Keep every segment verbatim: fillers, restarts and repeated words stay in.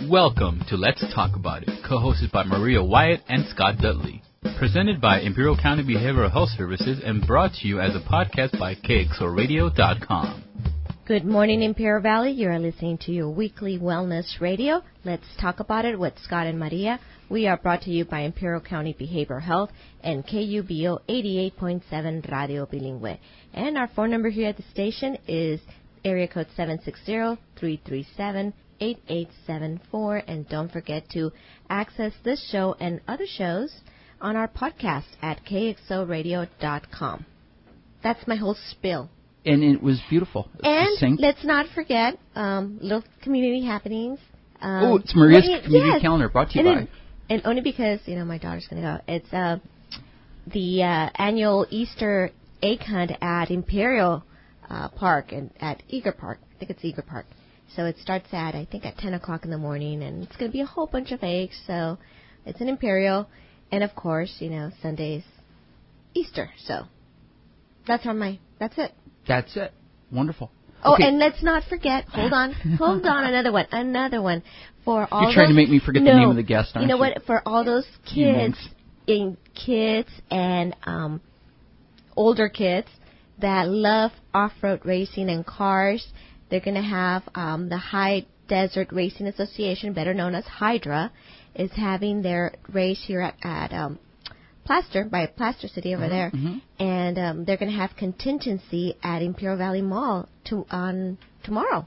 Welcome to Let's Talk About It, co-hosted by Maria Wyatt and Scott Dudley. Presented by Imperial County Behavioral Health Services and brought to you as a podcast by K X O radio dot com. Good morning, Imperial Valley. You are listening to your weekly wellness radio. Let's talk about it with Scott and Maria. We are brought to you by Imperial County Behavioral Health and K U B O eighty-eight point seven Radio Bilingüe. And our phone number here at the station is area code seven six zero, three three seven, eight eight seven four. And don't forget to access this show and other shows on our podcast at K X O radio dot com. That's my whole spiel. And it was beautiful. And let's not forget um, little community happenings. Um, oh, it's Maria's it, community yes. calendar brought to you and by. It, and only because, you know, my daughter's going to go. It's uh, the uh, annual Easter egg hunt at Imperial uh, Park and at Eager Park. I think it's Eager Park. So it starts at, I think, at ten o'clock in the morning. And it's going to be a whole bunch of eggs. So it's an Imperial. And, of course, you know, Sunday's Easter. So that's on my, that's it. That's it. Wonderful. Oh, okay. And let's not forget, hold on, hold on, another one, another one. For all You're trying those, to make me forget no, the name of the guest, aren't you? know you? what, for all those kids, in kids and um, older kids that love off-road racing and cars, they're going to have um, the High Desert Racing Association, better known as Hydra, is having their race here at, at um, Plaster, by Plaster City over mm-hmm, there, mm-hmm. and um, they're going to have contingency at Imperial Valley Mall to, on tomorrow.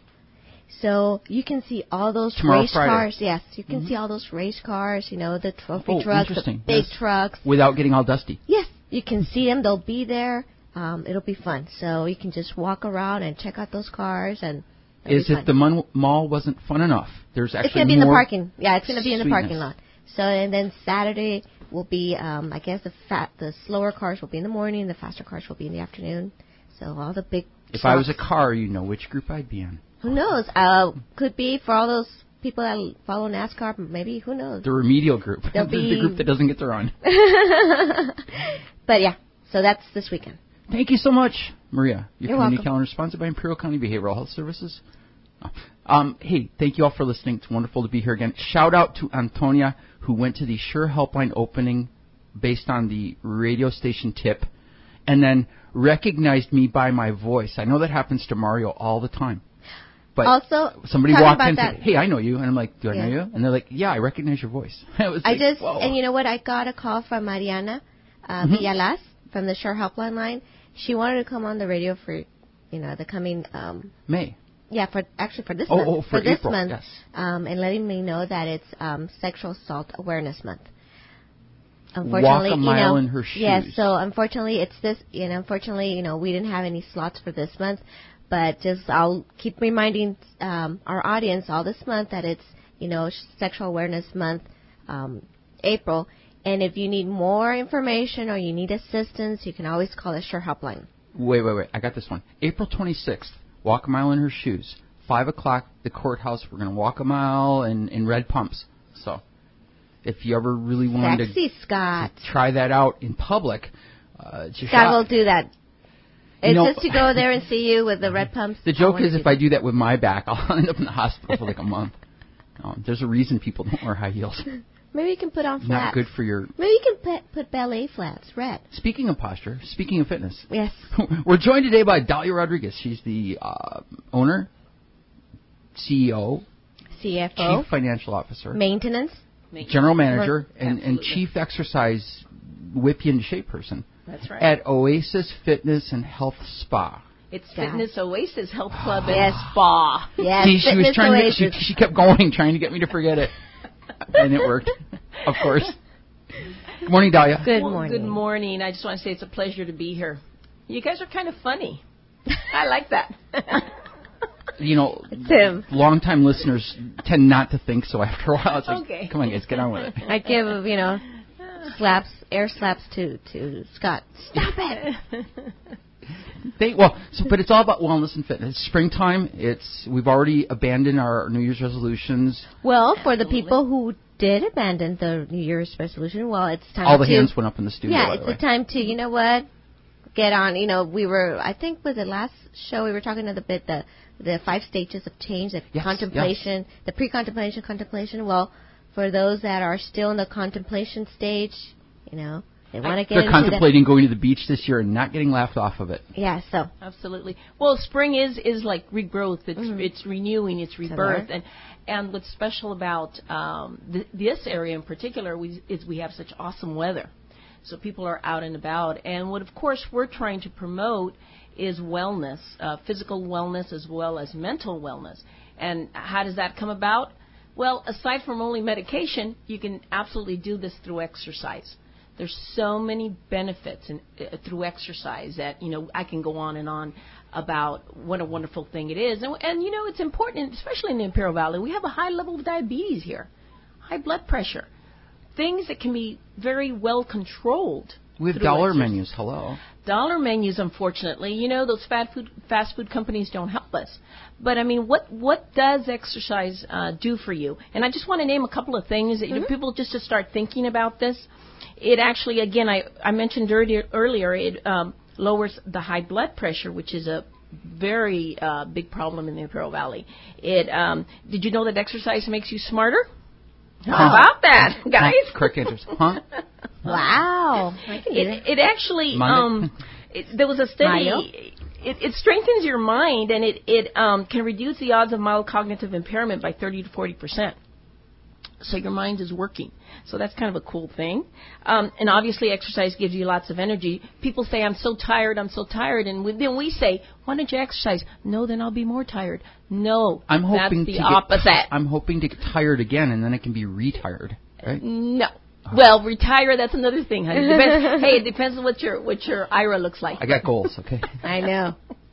So you can see all those tomorrow, race Friday. cars. Yes, you can mm-hmm. see all those race cars, you know, the trophy oh, trucks, the big yes. trucks. Without getting all dusty. Yes, you can see them. They'll be there. Um, it'll be fun. So you can just walk around and check out those cars. And As if the mon- mall wasn't fun enough. There's actually It's going to be in the parking. Yeah, it's going to be in the sweetness. parking lot. So, and then Saturday will be, um, I guess the fat, the slower cars will be in the morning, the faster cars will be in the afternoon. So all the big If trucks. I was a car, you know which group I'd be in. Who knows? Uh, could be for all those people that follow NASCAR, maybe, who knows? The remedial group. There'll the, be the group that doesn't get to run. But yeah, so that's this weekend. Thank you so much, Maria. Your You're community welcome. calendar sponsored by Imperial County Behavioral Health Services. Um, hey, thank you all for listening. It's wonderful to be here again. Shout out to Antonia, who went to the Sure Helpline opening based on the radio station tip, and then recognized me by my voice. I know that happens to Mario all the time. But also, somebody walked in and that, said, hey, I know you. And I'm like, do I yeah. know you? And they're like, yeah, I recognize your voice. I was I like, just, whoa. and you know what? I got a call from Mariana uh, mm-hmm. Villalas from the Sure Helpline line. She wanted to come on the radio for, you know, the coming... Um, May. Yeah, for actually for this oh, month. Oh, for, for this April, month, yes. um, and letting me know that it's um, Sexual Assault Awareness Month. Unfortunately, Walk a mile you know, in her shoes. Yes, so unfortunately, it's this. You know, unfortunately, you know, we didn't have any slots for this month, but just I'll keep reminding um, our audience all this month that it's, you know, Sexual Awareness Month, um, April. And if you need more information or you need assistance, you can always call the Sure Helpline. Wait, wait, wait. I got this one. April twenty-sixth. Walk a mile in her shoes. Five o'clock, the courthouse. We're going to walk a mile in, in red pumps. So, if you ever really wanted Sexy, to, Scott. to try that out in public, uh, it's your Scott shot. will do that. It's you know, just to go there and see you with the red pumps. The joke is, if that. I do that with my back, I'll end up in the hospital for like a month. Um, there's a reason people don't wear high heels. Maybe you can put on flats. Not good for your... Maybe you can put, put ballet flats, red. Speaking of posture, speaking of fitness. Yes. We're joined today by Dalia Rodriguez. She's the uh, owner, C E O, C F O, Chief Financial Officer, Maintenance, General Manager, and, and Chief Exercise whip you into shape person. That's right. At Oasis Fitness and Health Spa. It's God. Fitness Oasis Health Club and Yes. Spa. Yes, See, she Fitness was trying Oasis. to, she, she kept going, trying to get me to forget it. And it worked, of course. Good morning, Dalia. Good Well, morning. Good morning. I just want to say it's a pleasure to be here. You guys are kind of funny. I like that. You know, Tim. long-time listeners tend not to think so after a while. It's like, Okay. come on, guys, get on with it. I give, you know, slaps, air slaps to, to Scott. Stop it. They, well, so, but it's all about wellness and fitness. It's springtime. It's we've already abandoned our New Year's resolutions. Well, for the people who did abandon the New Year's resolution, well, it's time All the to... hands went up in the studio. Yeah, by it's the way. the time to, you know what, get on. You know, we were, I think with the last show, we were talking a little bit the the five stages of change, the yes, contemplation, yes. the pre-contemplation, contemplation. Well, for those that are still in the contemplation stage, you know, they want to get They're into contemplating going to the beach this year and not getting laughed off of it. Yeah, so. Absolutely. Well, spring is, is like regrowth. It's mm-hmm. it's renewing. It's rebirth. And and what's special about um, th- this area in particular we, is we have such awesome weather. So people are out and about. And what, of course, we're trying to promote is wellness, uh, physical wellness as well as mental wellness. And how does that come about? Well, aside from only medication, you can absolutely do this through exercise. There's so many benefits in, uh, through exercise that, you know, I can go on and on about what a wonderful thing it is. And, and, you know, it's important, especially in the Imperial Valley. We have a high level of diabetes here, high blood pressure, things that can be very well controlled. We have dollar exercise. menus, hello. Dollar menus, unfortunately. You know, those fast food, fast food companies don't help us. But, I mean, what, what does exercise uh, do for you? And I just want to name a couple of things that, you mm-hmm. know, people just to start thinking about this. It actually, again, I, I mentioned earlier, earlier it um, lowers the high blood pressure, which is a very uh, big problem in the Imperial Valley. It um, did you know that exercise makes you smarter? How huh. about that, guys? Correct answers. Huh? Wow. I can do it, it actually, um, it, there was a study. It, it strengthens your mind, and it, it um, can reduce the odds of mild cognitive impairment by thirty to forty percent. So your mind is working. So that's kind of a cool thing. Um, and obviously exercise gives you lots of energy. People say, I'm so tired, I'm so tired. And we, then we say, why don't you exercise? No, then I'll be more tired. No, I'm hoping that's the to opposite. Get, I'm hoping to get tired again, and then it can be retired, right? No. Well, retire, that's another thing, honey. It depends, hey, it depends on what your, what your I R A looks like. I got goals, okay? I know.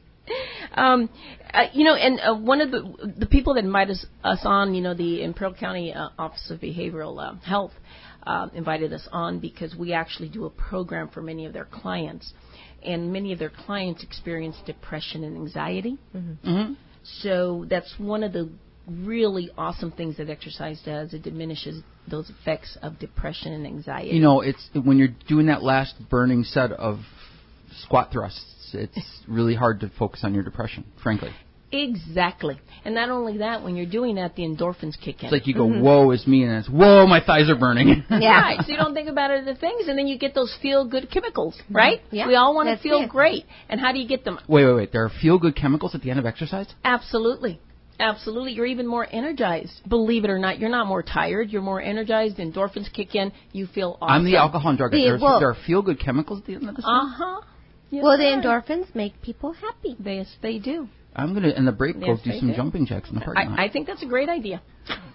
Um, uh, you know, and uh, one of the the people that invited us, us on, you know, the Imperial County uh, Office of Behavioral uh, Health uh, invited us on because we actually do a program for many of their clients, and many of their clients experience depression and anxiety. Mm-hmm. Mm-hmm. So that's one of the really awesome things that exercise does. It diminishes those effects of depression and anxiety. You know, it's when you're doing that last burning set of squat thrusts, it's really hard to focus on your depression, frankly. Exactly. And not only that, when you're doing that, the endorphins kick in. It's like you go, mm-hmm. whoa, is me, and it's, whoa, my thighs are burning. Yeah. Right. So you don't think about other things, and then you get those feel-good chemicals, right? Yeah. We all want to feel it. great. And how do you get them? Wait, wait, wait. There are feel-good chemicals at the end of exercise? Absolutely. Absolutely. You're even more energized. Believe it or not, you're not more tired. You're more energized. Endorphins kick in. You feel awesome. I'm the alcohol and drug. The, there, well, there are feel-good chemicals at the end of this? Uh-huh. Yes, well, the sir. endorphins make people happy. They, yes, they do. I'm going to, in the break, yes, go do some do. jumping jacks in the parking lot. I, I think that's a great idea.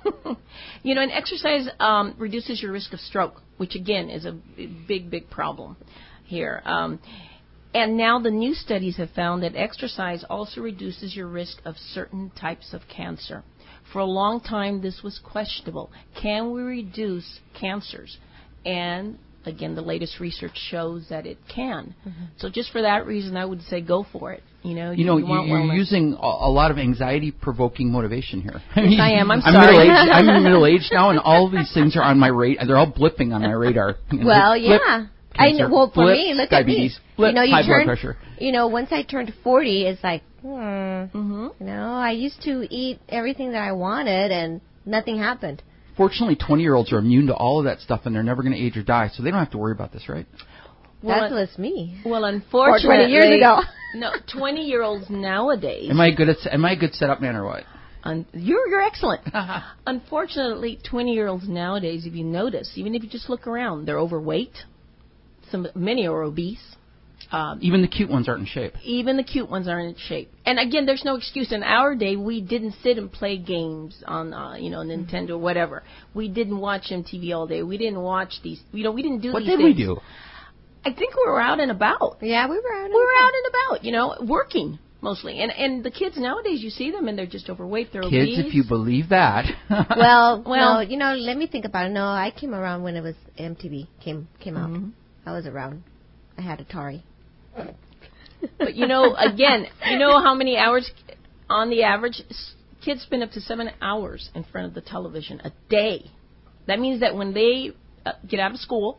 You know, and exercise um, reduces your risk of stroke, which, again, is a big, big problem here. Um, and now the new studies have found that exercise also reduces your risk of certain types of cancer. For a long time, this was questionable. Can we reduce cancers? And again, the latest research shows that it can. Mm-hmm. So just for that reason, I would say go for it. You know, you, you know, you you, you're using a, a lot of anxiety-provoking motivation here. I mean, yes, I am. I'm, I'm sorry. Middle-aged, I'm middle-aged now, and all of these things are on my radar. They're all blipping on my radar. Well, blip, yeah. I know. Well, for blip, me, look diabetes, at me. Blip, you know, you high turn, blood pressure. You know, once I turned forty, it's like, hmm. Mm-hmm. You know, I used to eat everything that I wanted, and nothing happened. Fortunately, twenty-year-olds are immune to all of that stuff, and they're never going to age or die, so they don't have to worry about this, right? Well, that was me. Well, unfortunately, or twenty years ago. No, twenty-year-olds nowadays. Am I good at? Am I a good setup man or what? Un- you're you're excellent. Unfortunately, twenty-year-olds nowadays, if you notice, even if you just look around, they're overweight. Some many are obese. Um, even the cute ones aren't in shape. Even the cute ones aren't in shape. And again, there's no excuse. In our day, we didn't sit and play games on, uh, you know, Nintendo or whatever. We didn't watch M T V all day. We didn't watch these. You know, we didn't do what these things. What did we do? I think we were out and about. Yeah, we were out and we were about. out and about, you know, working mostly. And and the kids nowadays, you see them and they're just overweight. They're kids, obese. Kids, if you believe that. well, well, no, you know, let me think about it. No, I came around when it was M T V came came out. Mm-hmm. I was around. I had Atari. But, you know, again, you know how many hours on the average? Kids spend up to seven hours in front of the television a day. That means that when they uh, get out of school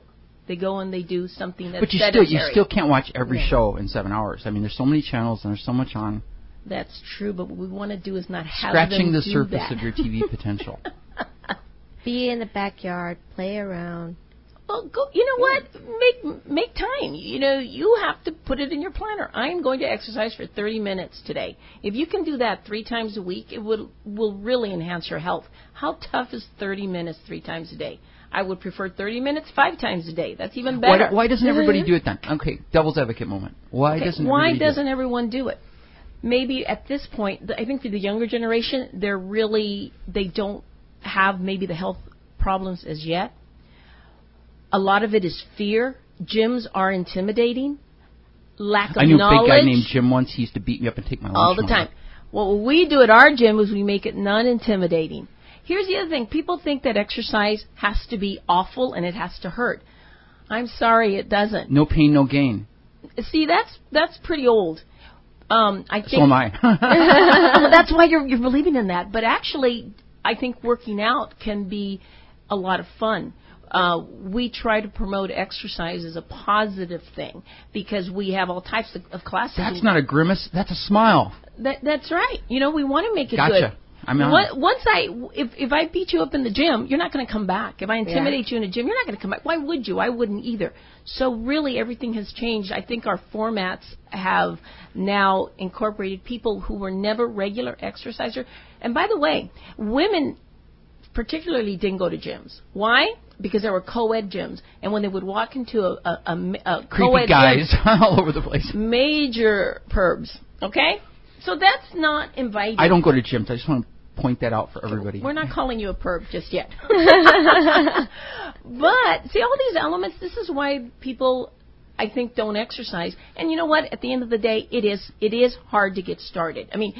They go and they do something that's But you still, you sedentary. still can't watch every Yeah. show in seven hours. I mean, there's so many channels and there's so much on. That's true, but what we want to do is not have Scratching them the do surface that. of your T V potential. Be in the backyard, play around. Well, go. You know what? Make make time. You know, you have to put it in your planner. I am going to exercise for thirty minutes today. If you can do that three times a week, it will will really enhance your health. How tough is thirty minutes three times a day? I would prefer thirty minutes five times a day. That's even better. Why, why doesn't everybody do it then? Okay, devil's advocate moment. Why Okay, doesn't why everybody doesn't do it? everyone do it? Maybe at this point, the- I think for the younger generation, they're really they don't have maybe the health problems as yet. A lot of it is fear. Gyms are intimidating. Lack of I knew knowledge. a big guy named Jim once. He used to beat me up and take my lunch all the money. time. What we do at our gym is we make it non-intimidating. Here's the other thing. People think that exercise has to be awful and it has to hurt. I'm sorry, it doesn't. No pain, no gain. See, that's that's pretty old. Um, I think So am I. well, that's why you're, you're believing in that. But actually, I think working out can be a lot of fun. Uh, we try to promote exercise as a positive thing because we have all types of, of classes. That's not a grimace. That's a smile. That, that's right. You know, we want to make it Gotcha. good. I'm on. What, once I, if if I beat you up in the gym, you're not going to come back. If I intimidate you in a gym, you're not going to come back. Why would you? I wouldn't either. So really, everything has changed. I think our formats have now incorporated people who were never regular exerciser. And by the way, women particularly didn't go to gyms. Why? Because there were co-ed gyms, and when they would walk into a, a, a, a Creepy co-ed guys gym, all over the place. major pervs. Okay, so that's not inviting. I don't go to gyms. I just want to point that out for everybody. We're not calling you a perv just yet. But, see, all these elements, this is why people, I think, don't exercise. And you know what? At the end of the day, it is it is hard to get started. I mean,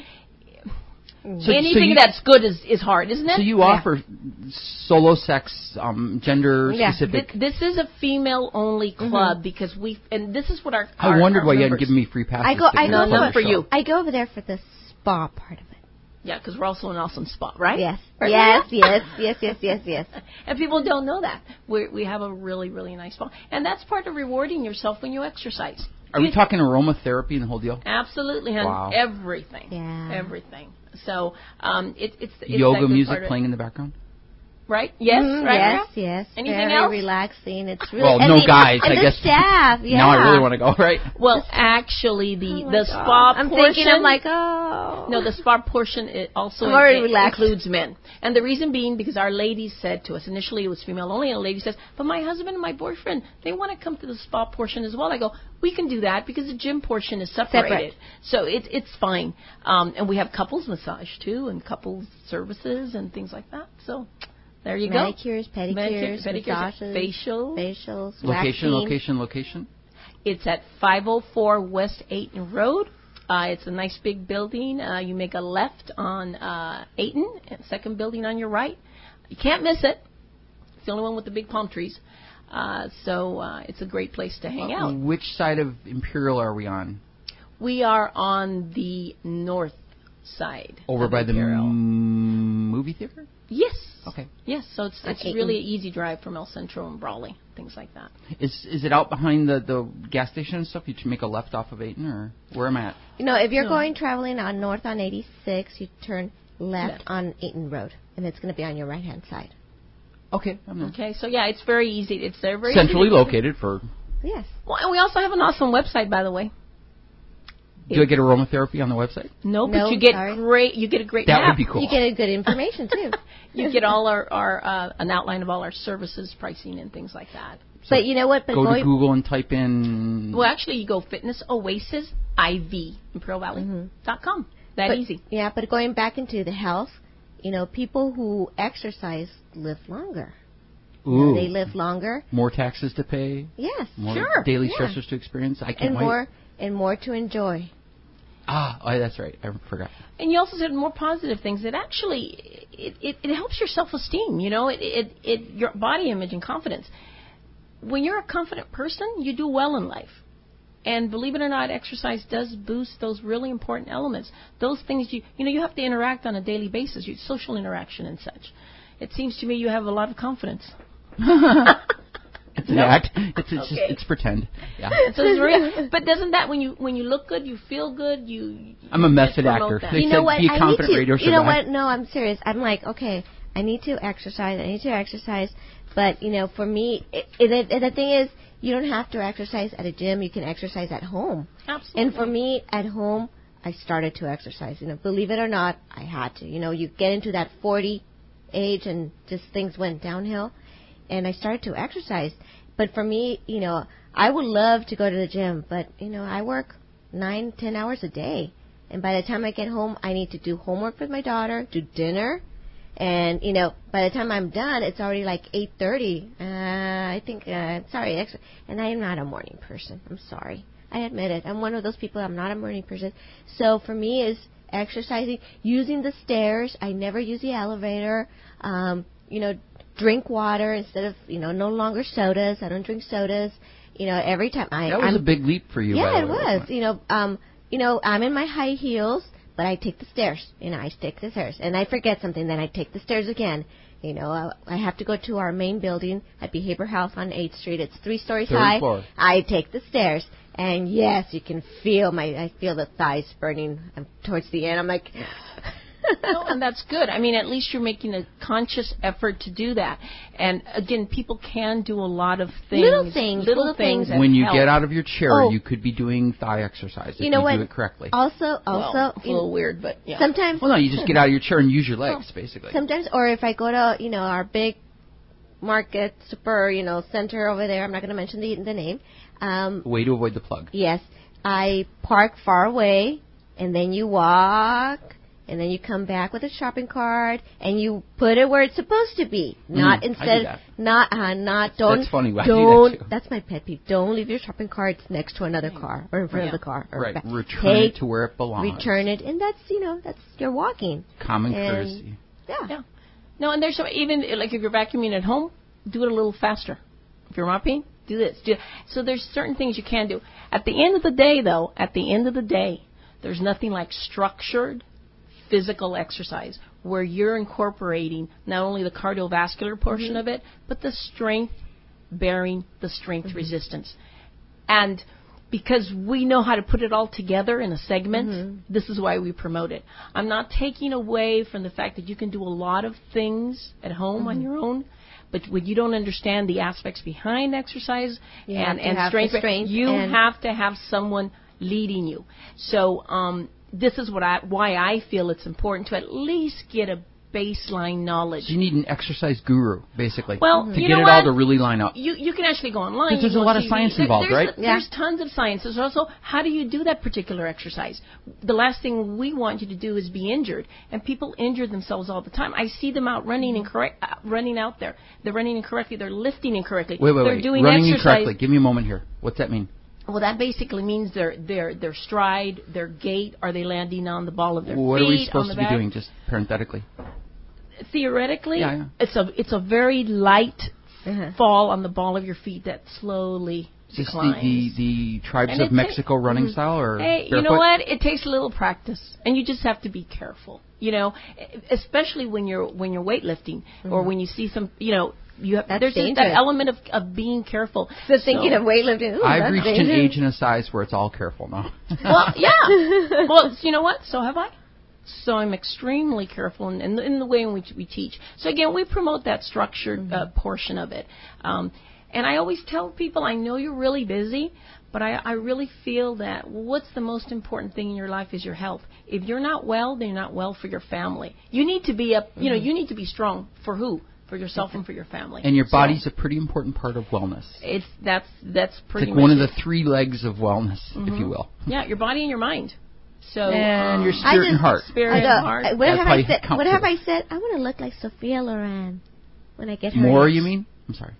So- anything so you- that's good is, is hard, isn't it? So you Yeah. offer solo sex, um, gender Yeah. specific. Th- this is a female-only club because we, and this is what our, I our wondered our why you hadn't members- given me free passes. I go. to I the go No, none pleasure for show. you. I go over there for the spa part of it. Yeah, because we're also an awesome spot, right? Yes. Right, Yes. Maria? Yes. Yes. Yes. Yes. Yes. And people don't know that. we we have a really, really nice spa. And that's part of rewarding yourself when you exercise. Are we talking aromatherapy and the whole deal? Absolutely, hon. Wow. Everything. Yeah. Everything. So um, it, it's, it's Yoga that good music part of it. playing in the background? Right? Yes, Mhm, right? Yes. Maria? Yes. Anything Very else? relaxing. It's really. Well, and no the- guys, and I the guess. staff. Yeah. Now I really want to go, right? Well, actually, the, Oh my the God. spa I'm portion. thinking. I'm like, oh. No, the spa portion it also I'm already in- relaxed. includes men. And the reason being because our ladies said to us, initially it was female only, and a lady says, but my husband and my boyfriend, they want to come to the spa portion as well. I go, we can do that because the gym portion is separated. Separate. So it, it's fine. Um, and we have couples massage too and couples services and things like that. So there you Manicures, go. pedicures, pedicures, massages, facial. facials, Location, waxing. location, location. It's at five oh four West Ayton Road. Uh, it's a nice big building. Uh, you make a left on uh, Ayton, and second building on your right. You can't miss it. It's the only one with the big palm trees. Uh, so uh, it's a great place to hang out. Which side of Imperial are we on? We are on the north side. Over of by the Imperial. m- movie theater? Yes. Okay. Yes. So it's At it's Ayton. really an easy drive from El Centro and Brawley, things like that. Is is it out behind the, the gas station and stuff? You should make a left off of Ayton, or where am I at? You know, if you're No. going traveling on north on eighty-six, you turn left Left. on Ayton Road, and it's going to be on your right hand side. Okay, I'm there. Okay. So yeah, it's very easy. It's uh, very Centrally easy to- located for. Yes. Well, and we also have an awesome website, by the way. Do I get aromatherapy on the website? No, but No, you get sorry. great. You get a great That map. would be cool. You get a good information too. You get all our, our uh, an outline of all our services, pricing, and things like that. But you know what? But Go to going, Google and type in. Well, actually, you go Fitness Oasis I V Imperial Valley dot com. That but, easy. Yeah, but going back into the health, you know, people who exercise live longer. You know, Ooh, they live longer. more taxes to pay, Yes. more Sure, daily yeah. stressors to experience. I can't And wait. more and more to enjoy. Ah, oh, that's right. I forgot. And you also said more positive things. That actually it, it, it helps your self esteem. You know, it, it it your body image and confidence. When you're a confident person, you do well in life. And believe it or not, exercise does boost those really important elements. Those things you you know you have to interact on a daily basis, your social interaction and such. It seems to me you have a lot of confidence. it's an No? act. It's, it's just Okay. it's pretend. Yeah. So it's real. But doesn't that when you when you look good, you feel good, you I'm a you method promote actor. that. They You said know what? be a I need competent to. radio You know show guy. what? No, I'm serious. I'm like, okay, I need to exercise. I need to exercise. But you know, for me, it, it, it, the thing is, you don't have to exercise at a gym. You can exercise at home. Absolutely. And for me, at home, I started to exercise. You know, believe it or not, I had to. You know, you get into that forty age, and just things went downhill, and I started to exercise. But for me, you know, I would love to go to the gym, but you know, I work nine, ten hours a day, and by the time I get home, I need to do homework with my daughter, do dinner, and you know, by the time I'm done, it's already like eight thirty. Uh, I think, uh, sorry, ex- and I am not a morning person. I'm sorry. I admit it. I'm one of those people. I'm not a morning person. So for me, is exercising, using the stairs. I never use the elevator. Um, you know, drink water instead of, you know, no longer sodas. I don't drink sodas. You know, every time I. That was I'm, a big leap for you. by Yeah, the it way, was. wasn't it? You know, um, you know, I'm in my high heels, but I take the stairs. You know, I take the stairs, and I forget something, then I take the stairs again. You know, I, I have to go to our main building at Behavior Health on eighth Street. It's three stories Third high. floor. I take the stairs, and yes, you can feel my. I feel the thighs burning um, towards the end. I'm like. No, and that's good. I mean, at least you're making a conscious effort to do that. And again, people can do a lot of things, Little things, little, little things. things. that When you help. get out of your chair, Oh. you could be doing thigh exercise if You know what? do it correctly. Also, Well, also, it's a you little know, weird, but yeah. sometimes. Well, no, you just get out of your chair and use your legs, basically. Sometimes, or if I go to, you know, our big market, super, you know, center over there, I'm not going to mention the, the name. Um, Way to avoid the plug. yes, I park far away, and then you walk, and then you come back with a shopping cart, and you put it where it's supposed to be. Not Mm, I do instead, that. not, uh, not, don't, That's funny. I do that don't, too. that's my pet peeve. Don't leave your shopping carts next to another car, or in front Yeah. of the car. Or Right. back. Return Take, it to where it belongs. return it, and that's, you know, that's, you're walking. Common And- courtesy. Yeah. Yeah. No, and there's some, even like if you're vacuuming at home, do it a little faster. If you're mopping, do this. Do, so there's certain things you can do. At the end of the day, though, at the end of the day, there's nothing like structured physical exercise where you're incorporating not only the cardiovascular portion Mm-hmm. of it, but the strength bearing, the strength Mm-hmm. resistance. And because we know how to put it all together in a segment, Mm-hmm. this is why we promote it. I'm not taking away from the fact that you can do a lot of things at home Mm-hmm. on your own, but when you don't understand the aspects behind exercise You have and, to and have the strength, strength you and- have to have someone leading you. So um, this is what I, why I feel it's important to at least get a baseline knowledge. So you need an exercise guru, basically, Well, to you get know it what? all to really line up. You you can actually go online. Because there's you go a lot on of T V. science There- involved, there's right? A, there's tons of science. There's also how do you do that particular exercise? The last thing we want you to do is be injured, and people injure themselves all the time. I see them out running incorrect, uh, running out there. They're running incorrectly. They're lifting incorrectly. Wait, wait, they're wait. doing Running exercise. incorrectly. Give me a moment here. What's that mean? Well, that basically means their their their stride, their gait. Are they landing on the ball of their What feet? are we on supposed the to be back? doing, just parenthetically? Theoretically, Yeah, yeah. it's a it's a very light Uh-huh. fall on the ball of your feet that slowly Is this the, declines. the, the Tribes And of it ta- Mexico running Mhm. style, or Hey, you barefoot? know what? It takes a little practice, and you just have to be careful. You know, especially when you're when you're weightlifting or when you see some. You know, you have That's there's just that dangerous. element of, of being careful. So thinking So- of weightlifting. Ooh, I've that's reached an dangerous. age and a size where it's all careful now. Well, yeah. Well, you know what? So have I. So I'm extremely careful in, in, the, in the way in which we teach. So again, we promote that structured uh, portion of it. Um, and I always tell people, I know you're really busy, but I, I really feel that what's the most important thing in your life is your health. If you're not well, then you're not well for your family. You need to be up. You know, you need to be strong for who? For yourself and for your family. And your So body's a pretty important part of wellness. it's that's that's It's pretty like much one of the it. three legs of wellness, if you will. Yeah, your body and your mind. So And um, your I spirit and just- heart. spirit I and know. heart. Uh, What That's have probably I said? count What have too. I said? I want to look like Sophia Loren when I get her More, age. you mean? I'm sorry.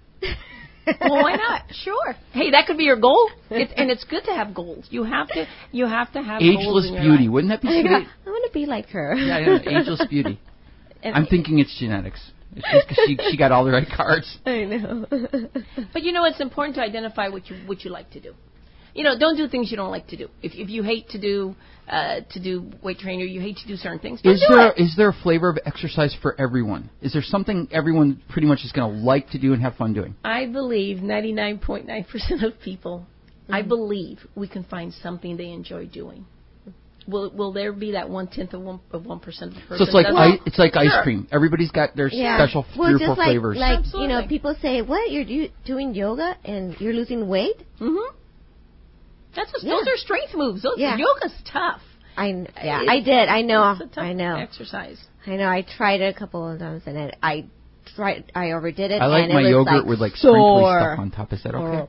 Well, why not? Sure. Hey, that could be your goal. It's, and it's good to have goals. You have to. You have to have goals Ageless in your beauty. life. Wouldn't that be I sweet? want to be like her. Yeah, yeah, ageless beauty. And- I'm thinking it's genetics. It's just 'cause she, she got all the right cards. I know. But you know, it's important to identify what you what you like to do. you know, don't do things you don't like to do. If if you hate to do uh, to do weight training, or you hate to do certain things, don't is do there it. is there a flavor of exercise for everyone? Is there something everyone pretty much is going to like to do and have fun doing? I believe ninety-nine point nine percent of people, mm-hmm. I believe we can find something they enjoy doing. Will will there be that one tenth of one of one percent of the person? So it's like I, it's like sure. ice cream. Everybody's got their yeah. special well, three or just four like, flavors. Like Absolutely. you know, people say, "What you're do- doing yoga and you're losing weight?" Mm-hmm. That's a, Yeah. those are strength moves. Those, Yeah. Yoga's tough. I yeah, It's, I did. I know. It's a tough I know. exercise. I know. I tried it a couple of times and it, I tried. I overdid it. I like and my it was yogurt like with like sprinkly sore. stuff on top. Is that okay?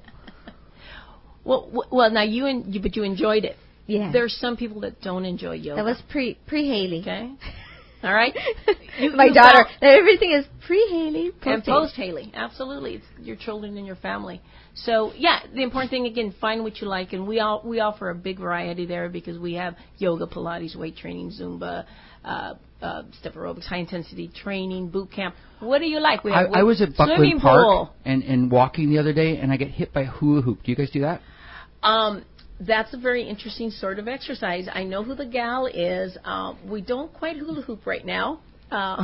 Well, w- well, now you, and you, but you enjoyed it. Yeah. There's some people that don't enjoy yoga. That was pre pre Haley. Okay. All right. You, My you daughter. felt- Everything is pre Haley. and post Haley, absolutely. It's your children and your family. So yeah, the important thing again, find what you like, and we all we offer a big variety there because we have yoga, Pilates, weight training, Zumba, uh, uh, step aerobics, high intensity training, boot camp. What do you like? We I, have I was at swimming Buckland Park pool. and, and walking the other day, and I got hit by a hula hoop. Do you guys do that? Um, that's a very interesting sort of exercise. I know who the gal is. Um, we don't quite hula hoop right now, uh,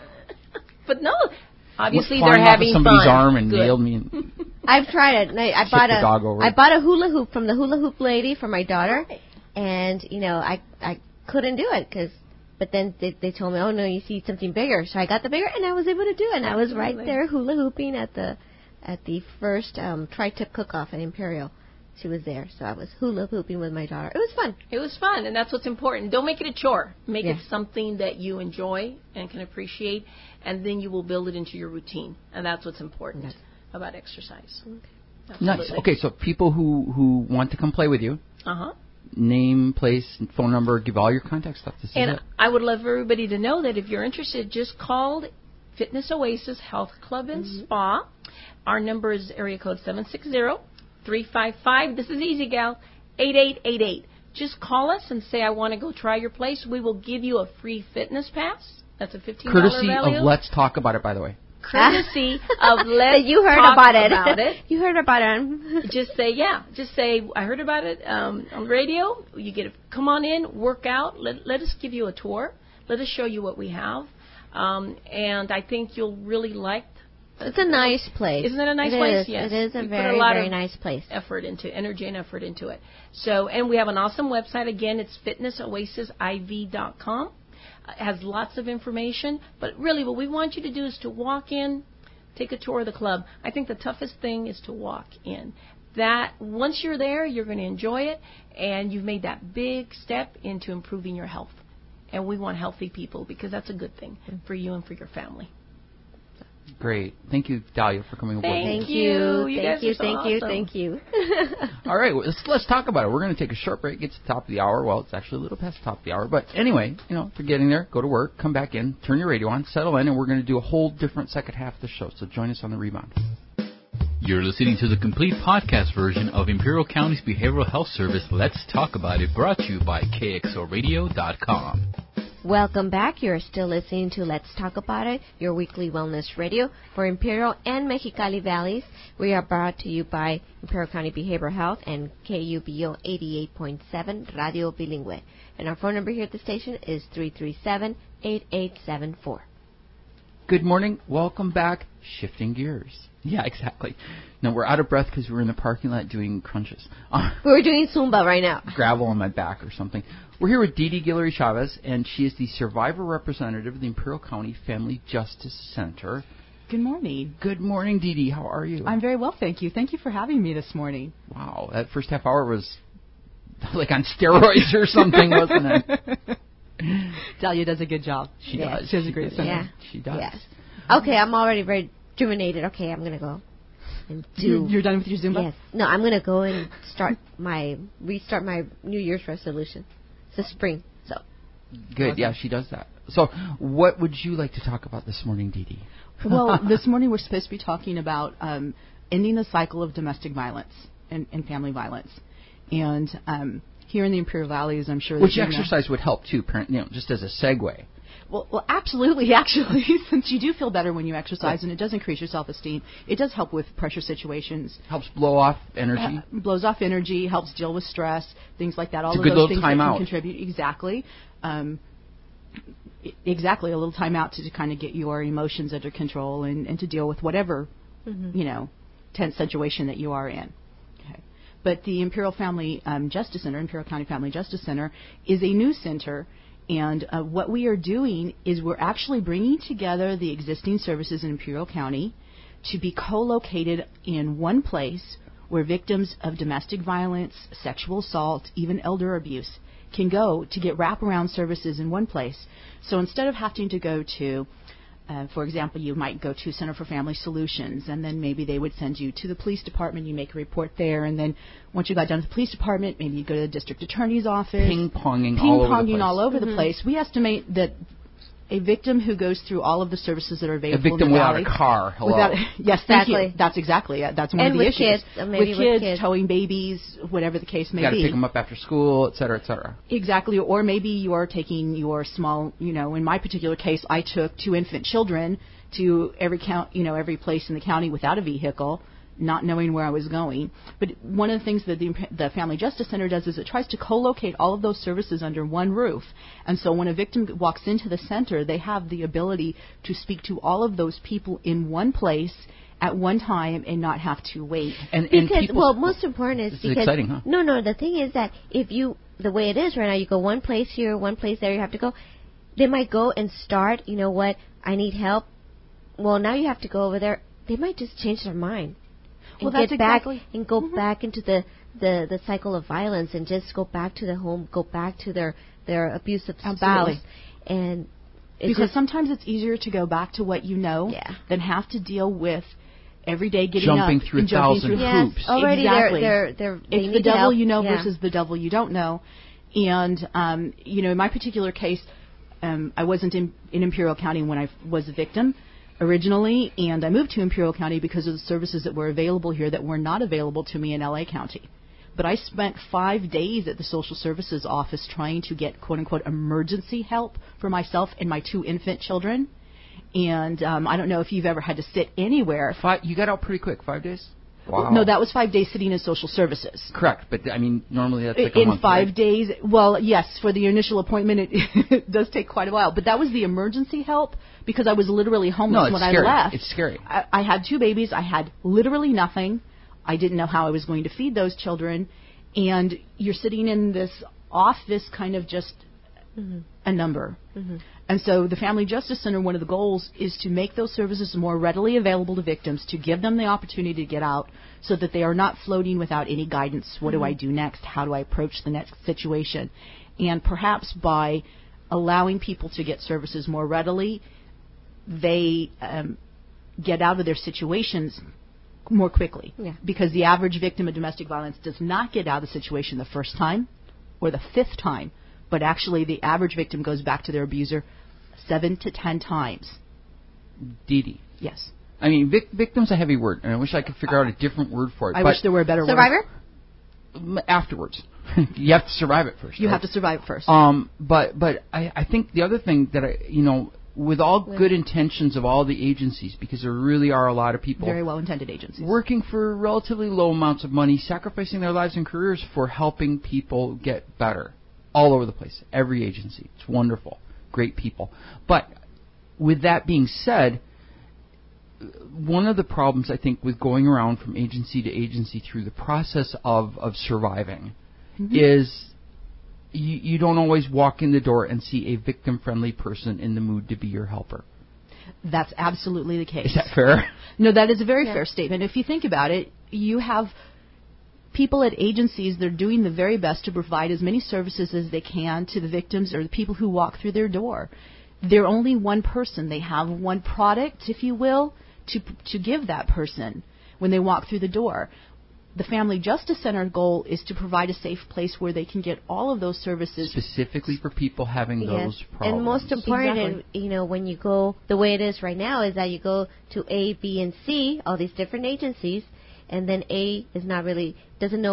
but no, obviously Went they're flying off of having somebody's fun. arm and Good. nailed me. And I've tried it. And I, I bought the a dog over I it. bought a hula hoop from the hula hoop lady for my daughter, and you know I I couldn't do it because. But then they, they told me, oh no, you see something bigger. So I got the bigger, and I was able to do it. And I was right Absolutely. there hula hooping at the at the first um, tri-tip cook-off at Imperial. She was there, so I was hula hooping with my daughter. It was fun. It was fun, and that's what's important. Don't make it a chore. Make Yeah. it something that you enjoy and can appreciate, and then you will build it into your routine. And that's what's important Yes. about exercise. nice. Absolutely. Okay, so people who, who want to come play with you, Uh-huh. name, place, phone number, give all your contact stuff. This is And it. I would love for everybody to know that if you're interested, just call Fitness Oasis Health Club and Mm-hmm. Spa. Our number is area code seven six zero, three five five, this is easy, gal, eight eight eight eight. Just call us and say, I want to go try your place. We will give you a free fitness pass. That's a fifteen dollars Courtesy value. of Let's Talk About It, by the way. Courtesy of Let's you heard Talk about it. About it. You heard about it. Just say, yeah. Just say, I heard about it um, on the radio. You get a, come on in, work out. Let, let us give you a tour. Let us show you what we have. Um, and I think you'll really like. It's a nice place. Isn't it a nice It place? is. Yes. It is a We put very, a lot very of nice place. Effort into energy and effort into it. So, and we have an awesome website. Again, it's fitness oasis I V dot com. It has lots of information. But really, what we want you to do is to walk in, take a tour of the club. I think the toughest thing is to walk in. That once you're there, you're going to enjoy it, and you've made that big step into improving your health. And we want healthy people because that's a good thing for you and for your family. Great. Thank you, Dahlia, for coming aboard. Thank Thank you. you. You Thank guys you. are so Thank you. awesome. Thank you. All right, well, let's, let's talk about it. We're going to take a short break. It's the top of the hour. Well, it's actually a little past the top of the hour. But anyway, you know, if you're getting there, go to work, come back in, turn your radio on, settle in, and we're going to do a whole different second half of the show. So join us on the rebound. You're listening to the complete podcast version of Imperial County's behavioral health service, Let's Talk About It, brought to you by K X O radio dot com. Welcome back. You're still listening to Let's Talk About It, your weekly wellness radio for Imperial and Mexicali Valleys. We are brought to you by Imperial County Behavioral Health and K U B O eighty-eight point seven Radio Bilingüe. And our phone number here at the station is three three seven, eight eight seven four. Good morning. Welcome back. Shifting gears. Yeah, exactly. No, we're out of breath because we were in the parking lot doing crunches. Uh, We're doing Zumba right now. gravel on my back or something. We're here with Dee Dee Guillory Chavez, and she is the survivor representative of the Imperial County Family Justice Center. Good morning. Good morning, Dee Dee. How are you? I'm very well, thank you. Thank you for having me this morning. Wow, that first half hour was like on steroids or something, wasn't it? Dahlia does a good job. She Yeah. does. She has a great does. center. Yeah. She does. Yes. Okay, I'm already very rejuvenated. Okay, I'm going to go and do. You're, you're done with your Zumba? Yes. No, I'm going to go and start my, restart my New Year's resolution. It's the spring, so. Good. Yeah, she does that. So, what would you like to talk about this morning, Dee Dee? Well, this morning we're supposed to be talking about um, ending the cycle of domestic violence and, and family violence. And um, here in the Imperial Valleys, I'm sure that Which you know- exercise would help too, parent, you know, just as a segue. Well, well, absolutely, actually, since you do feel better when you exercise, and it does increase your self-esteem. It does help with pressure situations. Helps blow off energy. Uh, blows off energy, helps deal with stress, things like that. All it's of a good those little things time that out. can contribute. Exactly. Um, I- exactly, a little time out to, to kind of get your emotions under control and, and to deal with whatever, mm-hmm. you know, tense situation that you are in. Okay. But the Imperial Family um, Justice Center, Imperial County Family Justice Center, is a new center. And uh, what we are doing is we're actually bringing together the existing services in Imperial County to be co-located in one place where victims of domestic violence, sexual assault, even elder abuse can go to get wraparound services in one place. So instead of having to go to, uh, for example, you might go to Center for Family Solutions, and then maybe they would send you to the police department. You make a report there, and then once you got done with the police department, maybe you go to the district attorney's office. Ping-ponging, Ping-ponging all over the place. all over mm-hmm. the place. We estimate that a victim who goes through all of the services that are available a victim in the without valley, a car. Hello. Without, yes, thank Exactly. you. That's exactly it. That's one and of the with issues. Kids, uh, maybe with, with kids, kids, towing babies, whatever the case may you got to be. pick them up after school, et cetera, et cetera. Exactly. Or maybe you are taking your small, you know, in my particular case, I took two infant children to every count, you know, every place in the county without a vehicle, not knowing where I was going. But one of the things that the, the Family Justice Center does is it tries to co-locate all of those services under one roof. And so when a victim walks into the center, they have the ability to speak to all of those people in one place at one time and not have to wait. And, and because, people, well, most important is this because... is exciting, huh? No, no, the thing is that if you, the way it is right now, you go one place here, one place there, you have to go. They might go and start, you know what, I need help. Well, now you have to go over there. They might just change their mind. And Well, get that's back exactly. and go Mm-hmm. back into the, the, the cycle of violence and just go back to the home, go back to their, their abusive Absolutely. spouse. And it's because just, sometimes it's easier to go back to what you know Yeah. than have to deal with every day getting Jumping up through and a jumping thousand through yes, hoops. already Exactly. they're, they're, they're, they It's the need devil help. you know Yeah. versus the devil you don't know. And, um, you know, in my particular case, um, I wasn't in, in Imperial County when I was a victim originally, and I moved to Imperial County because of the services that were available here that were not available to me in L A County. But I spent five days at the social services office trying to get, quote-unquote, emergency help for myself and my two infant children. And um, I don't know if you've ever had to sit anywhere. Five, you got out pretty quick, five days? Wow. No, that was five days sitting in social services. Correct, but I mean, normally that's like a in month, five right? days. Well, yes, for the initial appointment, it, it does take quite a while. But that was the emergency help because I was literally homeless No, it's when scary. I left. It's scary. I, I had two babies. I had literally nothing. I didn't know how I was going to feed those children. And you're sitting in this office kind of just mm-hmm. a number. Mm-hmm. And so the Family Justice Center, one of the goals is to make those services more readily available to victims, to give them the opportunity to get out so that they are not floating without any guidance. What mm-hmm. do I do next? How do I approach the next situation? And perhaps by allowing people to get services more readily, they um, get out of their situations more quickly. Yeah. Because the average victim of domestic violence does not get out of the situation the first time or the fifth time, but actually the average victim goes back to their abuser seven to ten times. Dee Dee. Yes. I mean, vic- victim's a heavy word, and I wish I could figure out a different word for it. I but wish there were a better Survivor? word. Afterwards. You have to survive it first. You right? have to survive it first. Um, but but I, I think the other thing that I, you know, with all With good intentions of all the agencies, because there really are a lot of people Very well-intended agencies. working for relatively low amounts of money, sacrificing their lives and careers for helping people get better all over the place. Every agency. It's wonderful. Great people. But with that being said, one of the problems, I think, with going around from agency to agency through the process of, of surviving mm-hmm. is you, you don't always walk in the door and see a victim-friendly person in the mood to be your helper. That's absolutely the case. Is that fair? No, that is a very yeah. fair statement. If you think about it, you have people at agencies that are doing the very best to provide as many services as they can to the victims or the people who walk through their door. They're only one person. They have one product, if you will, to to give that person when they walk through the door. The Family Justice Center goal is to provide a safe place where they can get all of those services. Specifically for people having Yes. those problems. And most important, Exactly. you know, when you go, the way it is right now is that you go to A, B, and C, all these different agencies, and then A is not really, doesn't know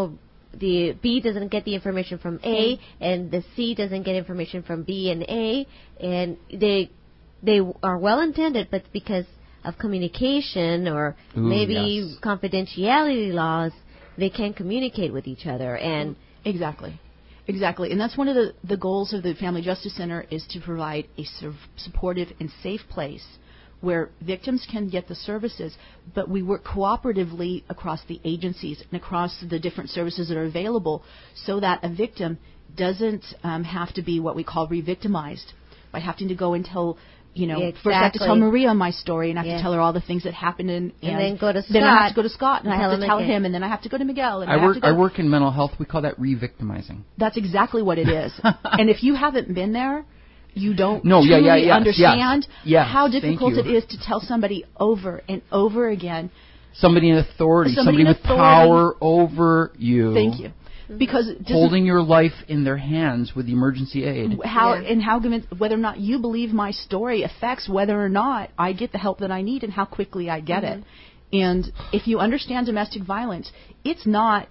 the B doesn't get the information from A, mm. and the C doesn't get information from B and A, and they they are well intended, but because of communication or Ooh, maybe yes. confidentiality laws, they can't communicate with each other. And exactly, exactly, and that's one of the the goals of the Family Justice Center is to provide a su- supportive and safe place where victims can get the services, but we work cooperatively across the agencies and across the different services that are available so that a victim doesn't um, have to be what we call re-victimized by having to go and tell, you know, exactly. first I have to tell Maria my story and I have yeah. to tell her all the things that happened. And, and, and then go to Scott. Then I have to go to Scott and, and I have to tell again. him and then I have to go to Miguel. And I, I, work, have to go I work in mental health. We call that re-victimizing. That's exactly what it is. And if you haven't been there, you don't no, truly yeah, yeah, yes, understand yes, yes, how difficult it is to tell somebody over and over again. Somebody in authority, somebody, somebody in with authority. power over you. Thank you. Because holding your life in their hands with emergency aid. How yeah. and how whether or not you believe my story affects whether or not I get the help that I need and how quickly I get mm-hmm. it. And if you understand domestic violence, it's not.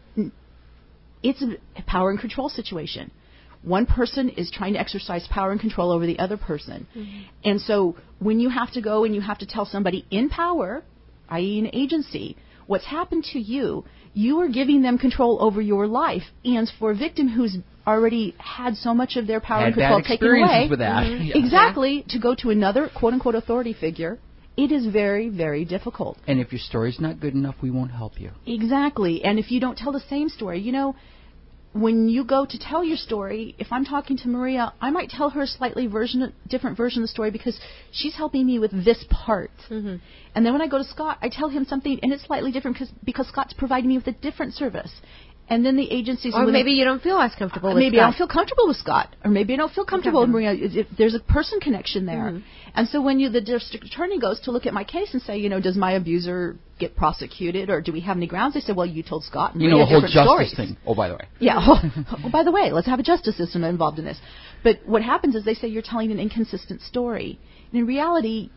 It's a power and control situation. One person is trying to exercise power and control over the other person. Mm-hmm. And so when you have to go and you have to tell somebody in power, that is an agency, what's happened to you, you are giving them control over your life. And for a victim who's already had so much of their power had and control bad taken away, with that. Mm-hmm. Yeah. exactly, to go to another quote-unquote authority figure, it is very, very difficult. And if your story's not good enough, we won't help you. Exactly. And if you don't tell the same story, you know, when you go to tell your story, if I'm talking to Maria, I might tell her a slightly version, different version of the story because she's helping me with this part. Mm-hmm. And then when I go to Scott, I tell him something, and it's slightly different because because Scott's providing me with a different service. And then the agencies... Or maybe you don't feel as comfortable uh, with maybe Scott. Maybe I don't feel comfortable with Scott. Or maybe I don't feel comfortable with Maria. If there's a person connection there. Mm-hmm. And so when you, the district attorney goes to look at my case and say, you know, does my abuser get prosecuted or do we have any grounds? They say, well, you told Scott and You Maria know, the whole different justice stories. thing. Oh, by the way. Yeah. Oh, oh, by the way, let's have a justice system involved in this. But what happens is they say you're telling an inconsistent story. And in reality...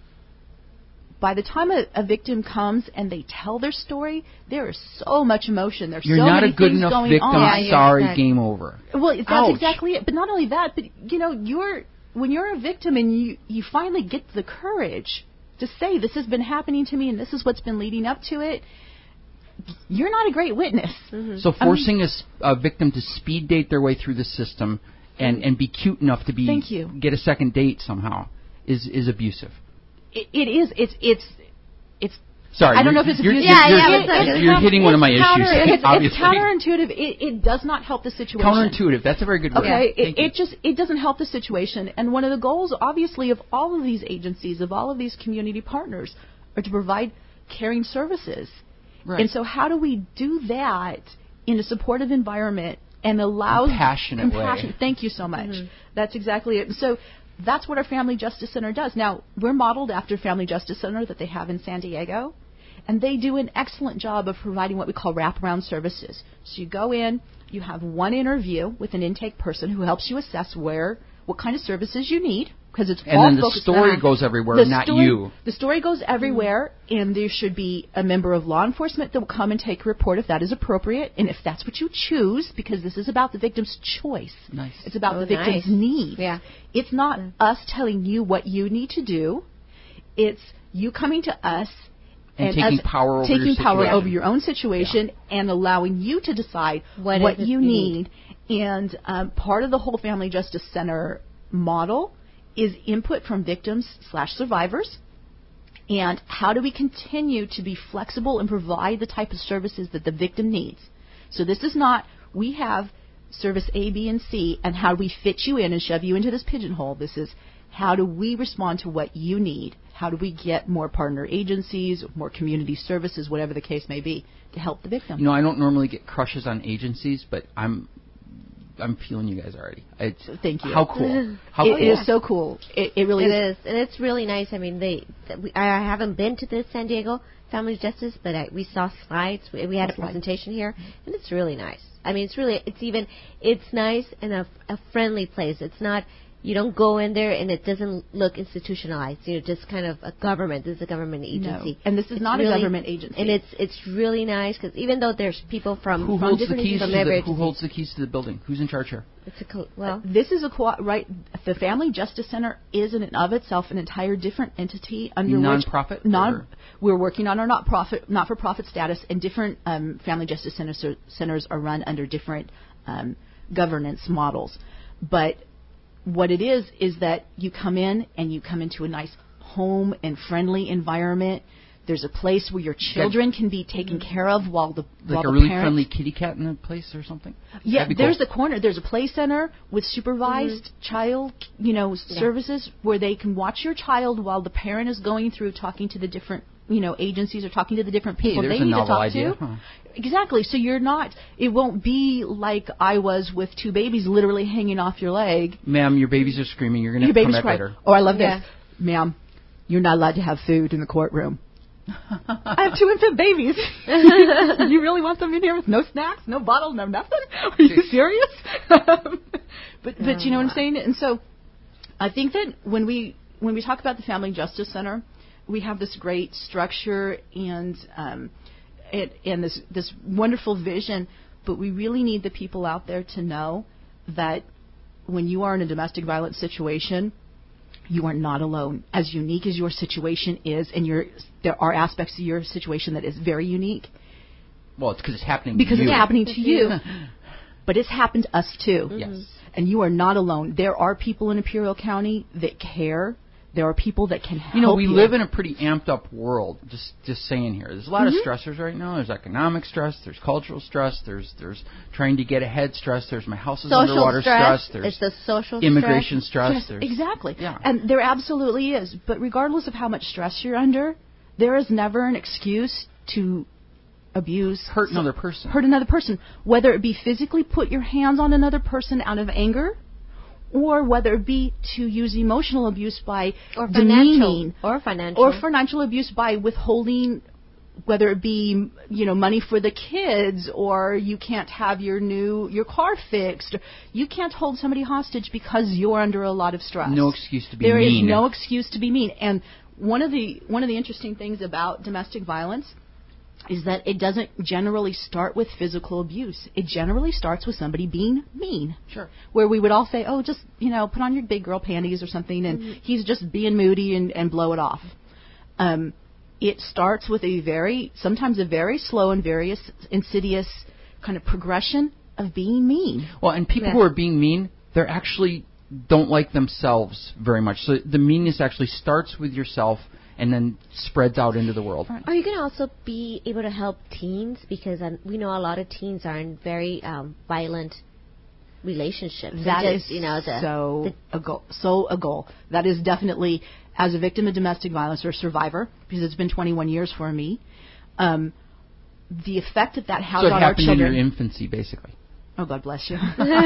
By the time a, a victim comes and they tell their story, there is so much emotion. There's You're so not many a good things enough going victim. on. Yeah, Sorry, exactly. game over. Well, that's Ouch. exactly it. But not only that, but you know, you're when you're a victim and you you finally get the courage to say this has been happening to me and this is what's been leading up to it. You're not a great witness. Mm-hmm. So forcing I mean, a, a victim to speed date their way through the system and, and be cute enough to be thank you. get a second date somehow is is abusive. It, it is. It's it's. It's. Sorry, I don't know if it's you're, abusive. You're, yeah, you're, yeah. you're, you're hitting one of my counter, issues. It's, obviously. it's counterintuitive. It, it does not help the situation. Counterintuitive. That's a very good word. Okay, Yeah, it, it just it doesn't help the situation. And one of the goals, obviously, of all of these agencies, of all of these community partners, are to provide caring services. Right. And so, how do we do that in a supportive environment and allow compassionate compassion? way? Thank you so much. Mm-hmm. That's exactly it. So. That's what our Family Justice Center does. Now, we're modeled after Family Justice Center that they have in San Diego, and they do an excellent job of providing what we call wraparound services. So you go in, you have one interview with an intake person who helps you assess where, what kind of services you need, because it's and all then the focused story on, goes everywhere, the not story, you. The story goes everywhere, mm-hmm. and there should be a member of law enforcement that will come and take a report if that is appropriate, and if that's what you choose, because this is about the victim's choice. Nice. It's about oh, the victim's nice. needs. Yeah. It's not mm-hmm. us telling you what you need to do. It's you coming to us and, and taking us power over taking your power situation. over your own situation yeah. and allowing you to decide what, what you need. need. And um, part of the whole Family Justice Center model is input from victims slash survivors, and how do we continue to be flexible and provide the type of services that the victim needs. So this is not, we have service A, B, and C, and how do we fit you in and shove you into this pigeonhole. This is how do we respond to what you need? How do we get more partner agencies, more community services, whatever the case may be, to help the victim? You know, I don't normally get crushes on agencies, but I'm I'm feeling you guys already. It's, Thank you. How cool. How it, cool. It is so cool. It, it really it is. is. And it's really nice. I mean, they. We, I haven't been to the San Diego Family Justice, but I, we saw slides. We, we had a presentation here, and it's really nice. I mean, it's really, it's even, it's nice and a, a friendly place. It's not, you don't go in there and it doesn't look institutionalized. You know, just kind of a government. This is a government agency. No. And this is it's not really, a government agency. And it's it's really nice because even though there's people from, Who from holds the different keys? To from the, every who agency. holds the keys to the building? Who's in charge here? It's a co- well. This is a co- right. The Family Justice Center is in and of itself an entire different entity under Non-profit, which non. or? We're working on our not profit, not for profit status, and different um, Family Justice centers are, centers are run under different um, governance models. But what it is is that you come in and you come into a nice home and friendly environment. There's a place where your children can be taken mm-hmm. care of while the like while a the really parents, friendly kitty cat in the place or something. Yeah, there's cool. a corner. There's a play center with supervised mm-hmm. child, you know, yeah. services where they can watch your child while the parent is going through talking to the different, you know, agencies or talking to the different people hey, they a need novel to talk idea, to. huh? Exactly. So you're not. It won't be like I was with two babies literally hanging off your leg. Ma'am, your babies are screaming. You're going to Your have to come baby's back crying. later. Oh, I love Yeah. this, ma'am. You're not allowed to have food in the courtroom. I have two infant babies. You really want them in here with no snacks, no bottle, no nothing? Are you serious? but but you know what I'm saying? And so I think that when we when we talk about the Family Justice Center, we have this great structure and um, it, and this this wonderful vision, but we really need the people out there to know that when you are in a domestic violence situation, you are not alone. As unique as your situation is, and your, there are aspects of your situation that is very unique. Well, it's because it's happening Because to you. it's happening to you. But it's happened to us too. Mm-hmm. Yes. And you are not alone. There are people in Imperial County that care. There are people that can help You know, we you. live in a pretty amped up world. Just, just saying here, there's a lot Mm-hmm. of stressors right now. There's economic stress. There's cultural stress. There's, there's trying to get ahead stress. There's my house is Social underwater stress. There's It's the social immigration stress. Yes, There's, exactly. Yeah. And there absolutely is. But regardless of how much stress you're under, there is never an excuse to abuse, hurt another person. hurt another person, whether it be physically put your hands on another person out of anger, or whether it be to use emotional abuse by or demeaning, financial, or financial, or financial abuse by withholding, whether it be, you know, money for the kids, or you can't have your new your car fixed, or you can't hold somebody hostage because you're under a lot of stress. No excuse to be There mean. is no excuse to be mean. And one of the one of the interesting things about domestic violence is that it doesn't generally start with physical abuse. It generally starts with somebody being mean. Sure. Where we would all say, oh, just, you know, put on your big girl panties or something, and mm-hmm. he's just being moody and, and blow it off. Um, it starts with a very, sometimes a very slow and very insidious kind of progression of being mean. Well, and people yeah. who are being mean, they're actually don't like themselves very much. So the meanness actually starts with yourself and then spreads out into the world. Are you going to also be able to help teens? Because um, we know a lot of teens are in very um, violent relationships. That just, is you know, the, so the, a goal. So a goal. That is definitely, as a victim of domestic violence or survivor, because it's been twenty-one years for me, um, the effect that that has so it on our happened children. in your infancy, basically. Oh, God bless you.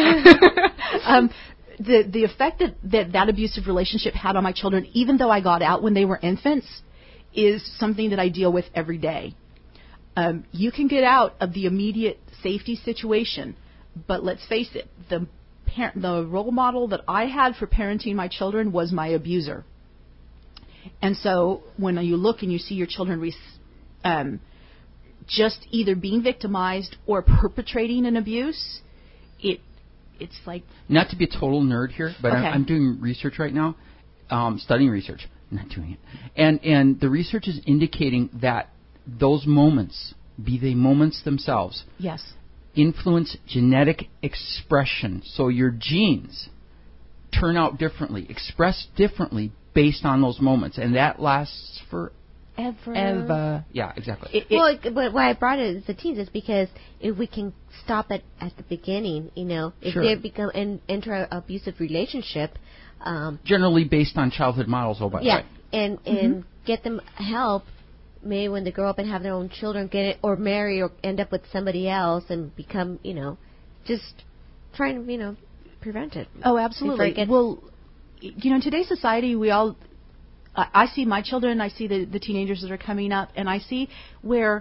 um, the the effect that, that that abusive relationship had on my children, even though I got out when they were infants, is something that I deal with every day. Um, you can get out of the immediate safety situation, but let's face it, the par- the role model that I had for parenting my children was my abuser. And so when you look and you see your children re- um, just either being victimized or perpetrating an abuse, it it's like... Not to be a total nerd here, but okay. I'm, I'm doing research right now, um, studying research, not doing it. And, and the research is indicating that those moments, be they moments themselves, yes, influence genetic expression. So your genes turn out differently, express differently based on those moments. And that lasts for Ever. ever. Yeah, exactly. It, it, well, it, but why I brought it is the teens is because if we can stop it at the beginning, you know, if Sure. they become and enter an abusive relationship, um, generally based on childhood models, oh, by the yeah, way. and and get them help. Maybe when they grow up and have their own children, get it or marry or end up with somebody else and become, you know, just trying to, you know, prevent it. Oh, absolutely. Gets, well, you know, in today's society, we all. I see my children, I see the, the teenagers that are coming up, and I see where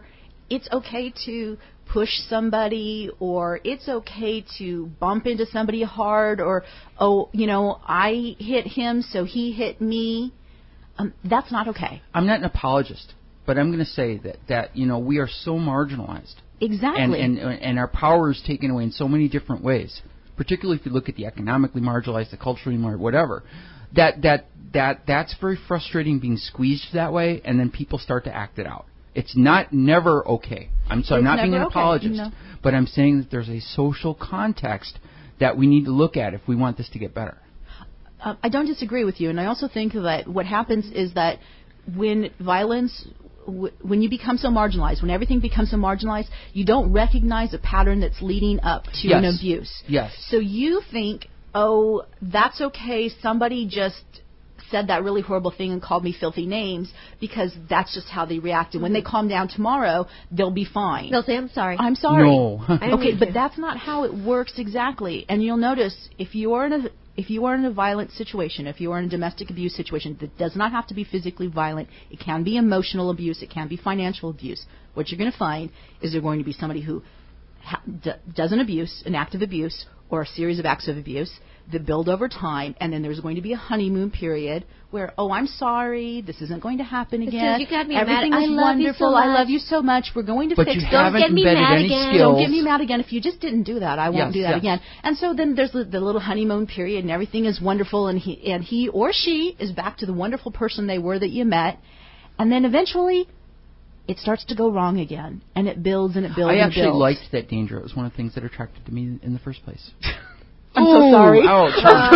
it's okay to push somebody, or it's okay to bump into somebody hard, or, oh, you know, I hit him, so he hit me. Um, that's not okay. I'm not an apologist, but I'm going to say that, that, you know, we are so marginalized. Exactly. And, and, and our power is taken away in so many different ways, particularly if you look at the economically marginalized, the culturally marginalized, whatever. That, that, that, that's very frustrating being squeezed that way, and then people start to act it out. It's not never okay. I'm so I'm It's not being an never okay, apologist, no. but I'm saying that there's a social context that we need to look at if we want this to get better. Uh, I don't disagree with you, and I also think that what happens is that when violence, w- when you become so marginalized, when everything becomes so marginalized, you don't recognize a pattern that's leading up to Yes. an abuse. Yes. So you think, oh, that's okay, somebody just said that really horrible thing and called me filthy names, because that's just how they react. And when they calm down tomorrow, they'll be fine. They'll say, I'm sorry. I'm sorry. No. Okay, but that's not how it works exactly. And you'll notice if you are in a if you are in a violent situation, if you are in a domestic abuse situation, that does not have to be physically violent. It can be emotional abuse. It can be financial abuse. What you're going to find is there going to be somebody who ha- d- does an abuse, an act of abuse, or a series of acts of abuse that build over time, and then there's going to be a honeymoon period where, oh, I'm sorry, this isn't going to happen again. You got me Everything mad. is I love you wonderful. so I much. love you so much. We're going to But fix you it. haven't get me embedded mad any again. skills. Don't get me mad again. If you just didn't do that, I won't Yes, do that yes. again. And so then there's the, the little honeymoon period, and everything is wonderful, and he and he or she is back to the wonderful person they were that you met, and then eventually it starts to go wrong again, and it builds and it builds. I and actually it builds. liked that danger. It was one of the things that attracted to me in the first place. I'm so sorry. Ouch.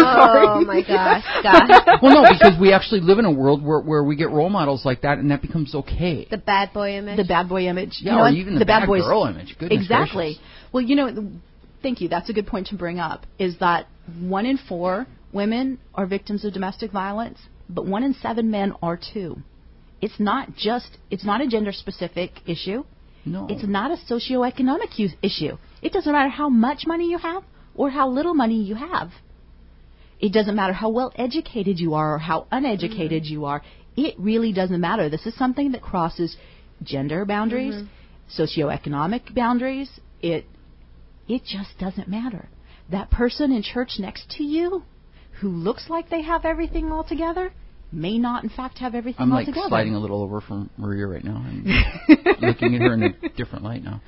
Oh, my gosh, God. Well, no, because we actually live in a world where, where we get role models like that, and that becomes okay. The bad boy image. The bad boy image. Yeah, you know, or and even the bad bad boys, girl image. Goodness exactly. gracious. Well, you know, thank you. That's a good point to bring up, is that one in four women are victims of domestic violence, but one in seven men are too. It's not just, it's not a gender-specific issue. No. It's not a socioeconomic u- issue. It doesn't matter how much money you have or how little money you have. It doesn't matter how well educated you are or how uneducated mm-hmm. you are. It really doesn't matter. This is something that crosses gender boundaries, mm-hmm. socioeconomic boundaries. It it just doesn't matter. That person in church next to you who looks like they have everything all together may not, in fact, have everything I'm all like together. sliding a little over from Maria right now. I'm looking at her in a different light now.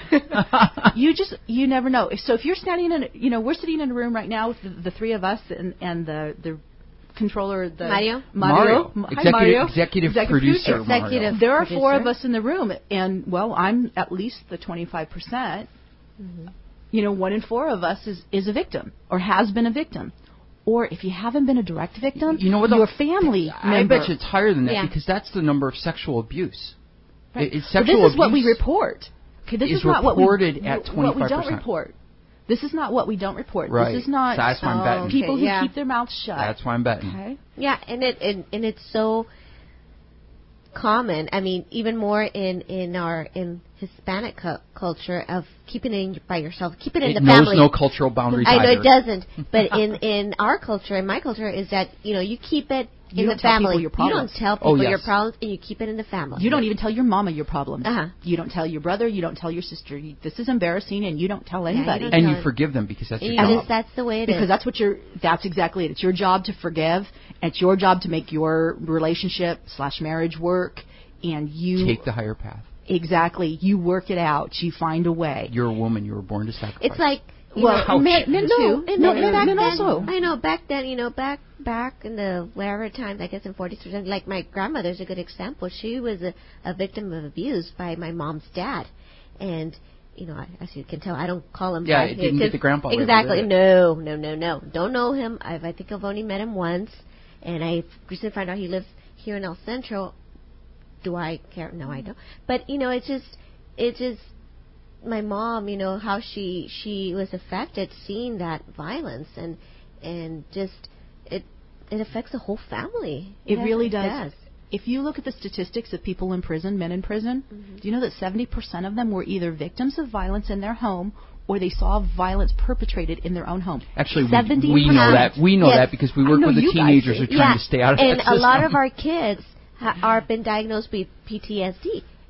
You just, you never know. So if you're standing in, a, you know, we're sitting in a room right now with the, the three of us and, and the the controller, the Mario, Mario, Mario. Hi, executive, Mario. executive, executive producer, Executive. Mario. There are producer. four of us in the room, and well, I'm at least the twenty-five percent. Mm-hmm. You know, one in four of us is is a victim or has been a victim. Or if you haven't been a direct victim, you know what, your the, family I member. bet you it's higher than that Yeah. because that's the number of sexual abuse. Right. It, it's But sexual this is what we abuse report. Okay, this is is not what we reported at what we twenty-five don't percent. report. This is not what we don't report. Right. This is not So that's why I'm Oh, betting. okay. people who yeah. keep their mouths shut. That's why I'm betting. Okay. Yeah, and it and, and it's so common. I mean, even more in in our in Hispanic cu- culture of keeping it in, by yourself, keep it in It the knows family. no cultural boundaries I know either. it doesn't, but in in our culture, in my culture, is that you know you keep it in You the don't tell family. people your You don't problems. tell people Oh, yes. your problems, and you keep it in the family. You don't even tell your mama your problems. Uh-huh. You don't tell your brother. You don't tell your sister. You, this is embarrassing, and you don't tell you anybody. don't And tell you it. forgive them because that's And your you job. just, that's the way it because is. that's what your that's exactly it. It's your job to forgive. It's your job to make your relationship slash marriage work, and you Take the higher path. exactly you work it out. You find a way. You're a woman. You were born to sacrifice. It's like you Well, know, men, men no, too. and No, then men, back men then, also. I know back then, you know, back back in the whatever times, I guess in forties, like my grandmother's a good example. She was a, a victim of abuse by my mom's dad, and you know, as you can tell, I don't call him. Yeah, by, it didn't get the grandpa label, exactly. did it? No, no, no, no. Don't know him. I've, I think I've only met him once, and I recently found out he lives here in El Centro. Do I care? No, I don't. But you know, it's just, it's just. My mom, you know, how she she was affected seeing that violence, and and just it it affects the whole family. It has- really does. does. If you look at the statistics of people in prison, men in prison, Mm-hmm. do you know that seventy percent of them were either victims of violence in their home or they saw violence perpetrated in their own home? Actually, we, seventy we know percent. that. We know Yes. that because we I work know with the you guys teenagers do. who are trying yeah, to stay out of and that a lot system. of our kids ha- are been diagnosed with P T S D,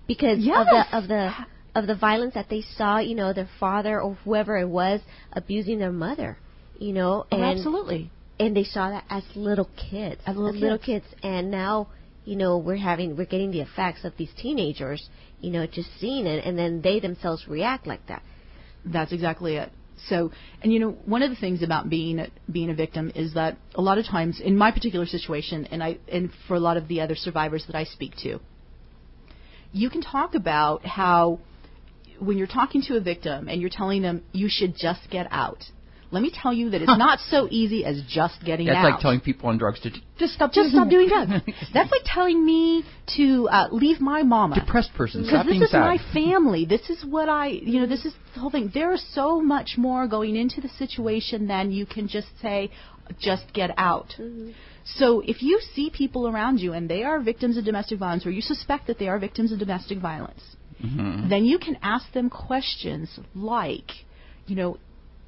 because Yes. of the of the of the violence that they saw, you know, their father or whoever it was abusing their mother, you know, Oh, and absolutely. and they saw that as little kids, As little as little kids. kids, and now, you know, we're having we're getting the effects of these teenagers, you know, just seeing it, and then they themselves react like that. That's exactly it. So, and you know, one of the things about being a, being a victim is that a lot of times, in my particular situation, and I and for a lot of the other survivors that I speak to, you can talk about how when you're talking to a victim and you're telling them you should just get out. Let me tell you that it's not so easy as just getting That's out. like telling people on drugs to just stop, just stop doing drugs. That's like telling me to uh, leave my mama. Depressed person, Because stop this being is sad. my family. This is what I, you know, this is the whole thing. There is so much more going into the situation than you can just say, just get out. Mm-hmm. So if you see people around you and they are victims of domestic violence, or you suspect that they are victims of domestic violence, Mm-hmm. then you can ask them questions like, you know,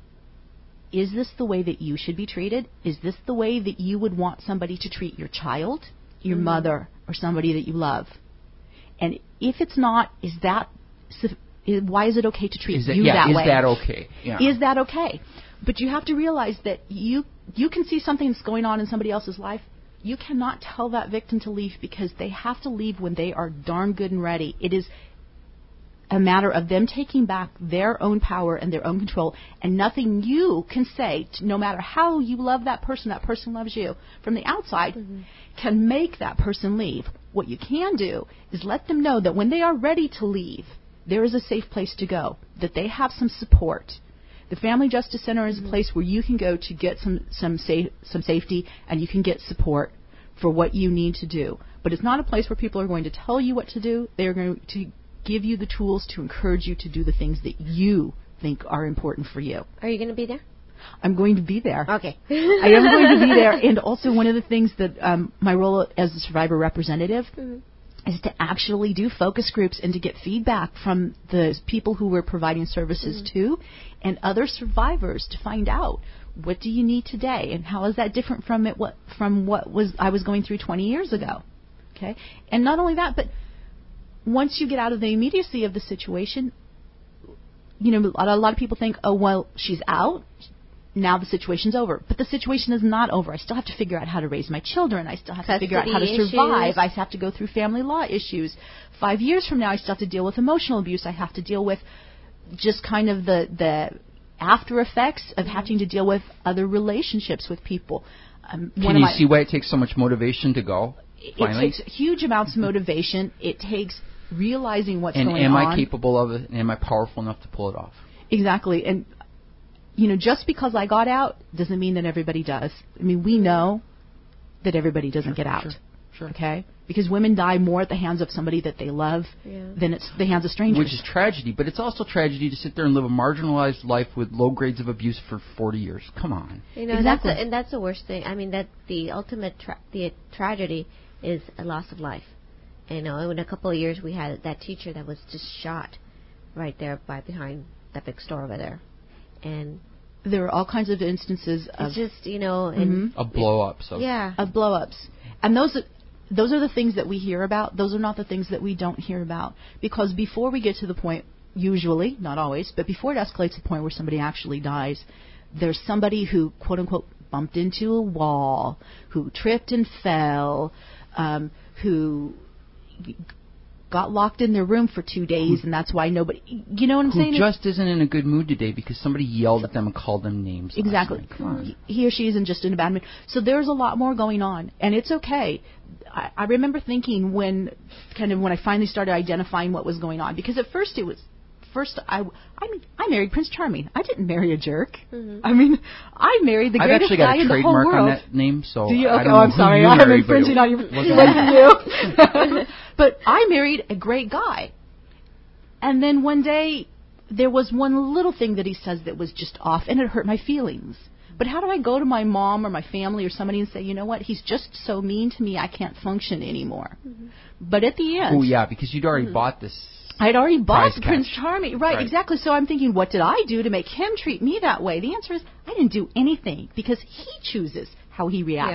is this the way that you should be treated? Is this the way that you would want somebody to treat your child, your Mm-hmm. mother, or somebody that you love? And if it's not, is that is, why is it okay to treat Is that, you yeah, that is way? that okay? Yeah. Is that okay? But you have to realize that you you can see something that's going on in somebody else's life. You cannot tell that victim to leave because they have to leave when they are darn good and ready. It is a matter of them taking back their own power and their own control, and nothing you can say, to, no matter how you love that person, that person loves you, from the outside, mm-hmm. can make that person leave. What you can do is let them know that when they are ready to leave, there is a safe place to go, that they have some support. The Family Justice Center is mm-hmm. a place where you can go to get some some, safe, some safety, and you can get support for what you need to do. But it's not a place where people are going to tell you what to do. They are going to give you the tools to encourage you to do the things that you think are important for you. Are you going to be there? I'm going to be there. Okay. I am going to be there. And also one of the things that um, my role as a survivor representative mm-hmm. is to actually do focus groups and to get feedback from the people who we're providing services mm-hmm. to and other survivors to find out, what do you need today and how is that different from it what from what was I was going through twenty years ago. Okay? And not only that, but once you get out of the immediacy of the situation, you know, a lot of people think, oh, well, she's out. Now the situation's over. But the situation is not over. I still have to figure out how to raise my children. I still have Custody to figure out how to issues. survive. I have to go through family law issues. Five years from now, I still have to deal with emotional abuse. I have to deal with just kind of the, the after effects of mm-hmm. having to deal with other relationships with people. Um, Can you see why it takes so much motivation to go? Finally? It takes huge amounts of motivation. It takes realizing what's and going am on. Am I capable of it? And am I powerful enough to pull it off? Exactly. And, you know, just because I got out doesn't mean that everybody does. I mean, we know that everybody doesn't sure, get out. Sure, sure. Okay? Because women die more at the hands of somebody that they love yeah. than it's the hands of strangers. Which is tragedy. But it's also tragedy to sit there and live a marginalized life with low grades of abuse for forty years. Come on. You know, exactly. that's a, and that's the worst thing. I mean, that the ultimate tra- the tragedy is a loss of life. You know, in a couple of years, we had that teacher that was just shot right there by behind that big store over there, and there are all kinds of instances of it's just you know, mm-hmm. and of blow-ups. So. Yeah, of blow-ups, and those those are the things that we hear about. Those are not the things that we don't hear about, because before we get to the point, usually, not always, but before it escalates to the point where somebody actually dies, there's somebody who quote unquote bumped into a wall, who tripped and fell, um, who got locked in their room for two days, and that's why nobody, you know what I'm who saying? Who just isn't in a good mood today because somebody yelled at them and called them names. Exactly. Come on. He or she isn't just in a bad mood. So there's a lot more going on, and it's okay. I, I remember thinking when, kind of when I finally started identifying what was going on, because at first it was, first I, I mean, I married Prince Charming. I didn't marry a jerk. Mm-hmm. I mean, I married the I've greatest guy in the whole world. I've actually got a trademark on that name, so Do you? Okay, I don't oh, know I'm who sorry. you I'm married, infringing on your. you. But I married a great guy. And then one day, there was one little thing that he says that was just off, and it hurt my feelings. But how do I go to my mom or my family or somebody and say, you know what, he's just so mean to me, I can't function anymore. Mm-hmm. But at the end... Oh, yeah, because you'd already mm-hmm. bought this... I'd already bought Prince catch. Charming. Right, right, exactly. So I'm thinking, what did I do to make him treat me that way? The answer is, I didn't do anything, because he chooses how he reacts. Yeah.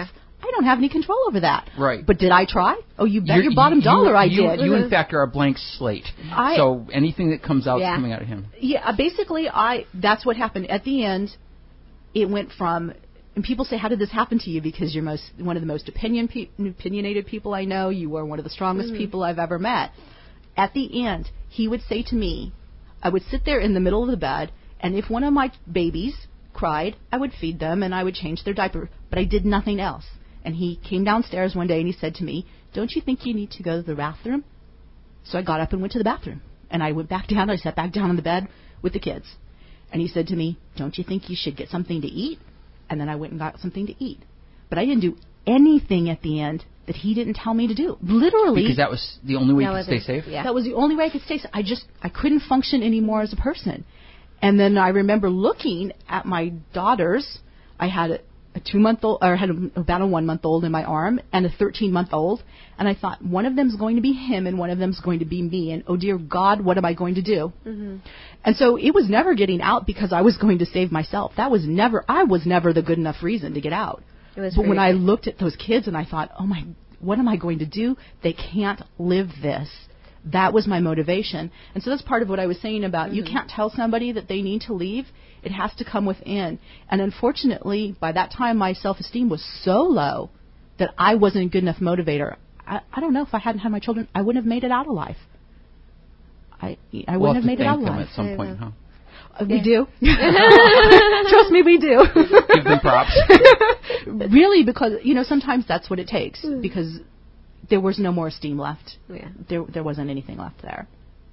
I don't have any control over that. Right. But did I try? Oh, you bet You're, your bottom you, dollar you, I you, did. You, in fact, are a blank slate. I, so anything that comes out yeah. is coming out of him. Yeah, basically, I. That's what happened. At the end, it went from, and people say, how did this happen to you? Because you're most one of the most opinion pe- opinionated people I know. You were one of the strongest mm. people I've ever met. At the end, he would say to me, I would sit there in the middle of the bed, and if one of my babies cried, I would feed them and I would change their diaper, but I did nothing else. And he came downstairs one day and he said to me, don't you think you need to go to the bathroom? So I got up and went to the bathroom. And I went back down. I sat back down on the bed with the kids. And he said to me, don't you think you should get something to eat? And then I went and got something to eat. But I didn't do anything at the end that he didn't tell me to do. Literally. Because that was the only way you could stay it. safe? Yeah. That was the only way I could stay safe. I just, I couldn't function anymore as a person. And then I remember looking at my daughters. I had a, a two-month-old, or I had a, about a one-month-old in my arm and a thirteen-month-old. And I thought, one of them's going to be him and one of them's going to be me. And, oh, dear God, what am I going to do? Mm-hmm. And so it was never getting out because I was going to save myself. That was never, I was never the good enough reason to get out. It was but when good. I looked at those kids and I thought, oh, my, what am I going to do? They can't live this. That was my motivation. And so that's part of what I was saying about mm-hmm. you can't tell somebody that they need to leave. It has to come within. And unfortunately, by that time, my self-esteem was so low that I wasn't a good enough motivator. I, I don't know. If I hadn't had my children, I wouldn't have made it out alive. I, I we'll wouldn't have, have made it out them alive. at some point, huh? Uh, we do. Trust me, we do. Give them props. Really, because, you know, sometimes that's what it takes. Mm. Because there was no more steam left. Yeah. There there wasn't anything left there.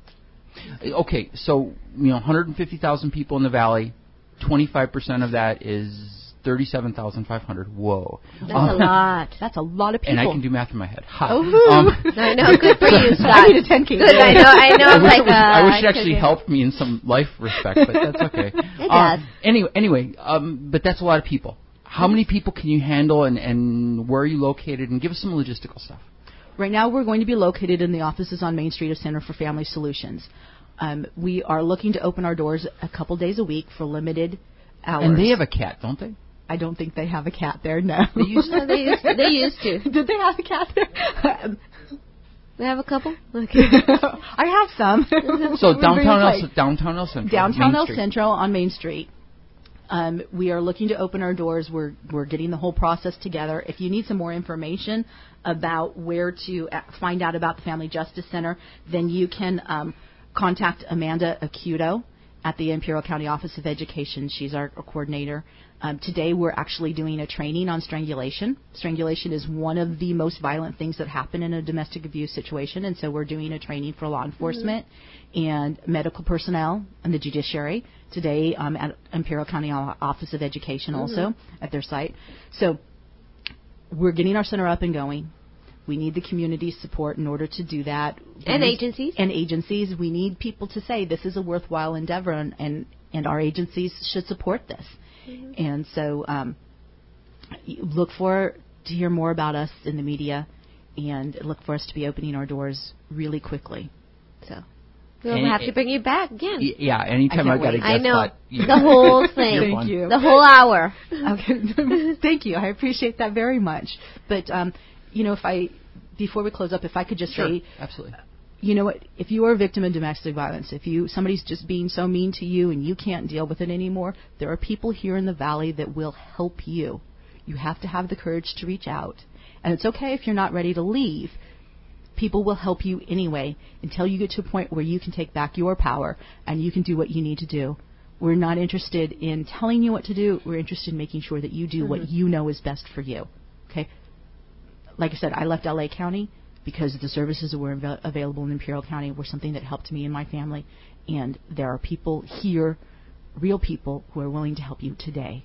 Okay, so, you know, one hundred fifty thousand people in the valley, twenty-five percent of that is thirty-seven thousand five hundred. Whoa. That's um, a lot. That's a lot of people. And I can do math in my head. Ha. Oh, um, I know. Good for you, Scott. I need a ten K. Good. I know. I know. I wish, like, it, was, uh, I wish it I actually helped me in some life respect, but that's okay. It um, does. Anyway, anyway um, but that's a lot of people. How many people can you handle, and, and where are you located? And give us some logistical stuff. Right now, we're going to be located in the offices on Main Street of Center for Family Solutions. Um, we are looking to open our doors a couple days a week for limited hours. And they have a cat, don't they? I don't think they have a cat there, no. They used to. they, used, they used to. Did they have a cat there? They have a couple? Okay. I have some. So downtown El, downtown El Centro. Downtown Main El Street. Centro on Main Street. Um, we are looking to open our doors. We're we're getting the whole process together. If you need some more information about where to find out about the Family Justice Center, then you can um, contact Amanda Acuto at the Imperial County Office of Education. She's our, our coordinator. Um, today we're actually doing a training on strangulation. Strangulation is one of the most violent things that happen in a domestic abuse situation, and so we're doing a training for law enforcement mm-hmm. and medical personnel and the judiciary today um, at Imperial County Office of Education mm-hmm. also at their site. So we're getting our center up and going. We need the community support in order to do that. And we agencies. And agencies. We need people to say this is a worthwhile endeavor, and, and, and our agencies should support this. Mm-hmm. And so um, look for to hear more about us in the media, and look for us to be opening our doors really quickly. So we'll and have it, to bring you back again. Y- yeah, anytime I've got a guest I know. spot. You, the whole thing. Thank you. The whole hour. Okay. Thank you. I appreciate that very much. But, um, you know, if I, before we close up, if I could just sure, say, absolutely. You know what? If you are a victim of domestic violence, if you somebody's just being so mean to you and you can't deal with it anymore, there are people here in the valley that will help you. You have to have the courage to reach out. And it's okay if you're not ready to leave. People will help you anyway until you get to a point where you can take back your power and you can do what you need to do. We're not interested in telling you what to do. We're interested in making sure that you do mm-hmm. what you know is best for you. Okay? Like I said, I left L A County because the services that were av- available in Imperial County were something that helped me and my family. And there are people here, real people, who are willing to help you today.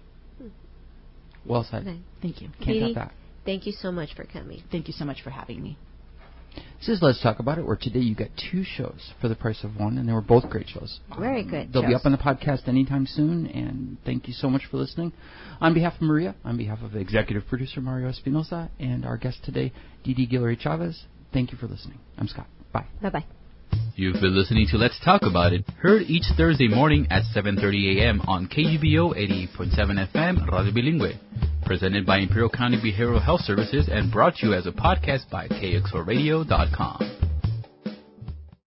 Well said. Okay. Thank you. Can't top that. Thank you so much for coming. Thank you so much for having me. This is Let's Talk About It, where today you got two shows for the price of one, and they were both great shows. Very um, good They'll shows. be up on the podcast anytime soon, and thank you so much for listening. On behalf of Maria, on behalf of executive producer Mario Espinosa, and our guest today, Didi Guillory Chavez, thank you for listening. I'm Scott. Bye. Bye-bye. You've been listening to Let's Talk About It, heard each Thursday morning at seven thirty a.m. on K U B O eighty-eight point seven F M, Radio Bilingüe. presented by Imperial County Behavioral Health Services and brought to you as a podcast by K X O radio dot com.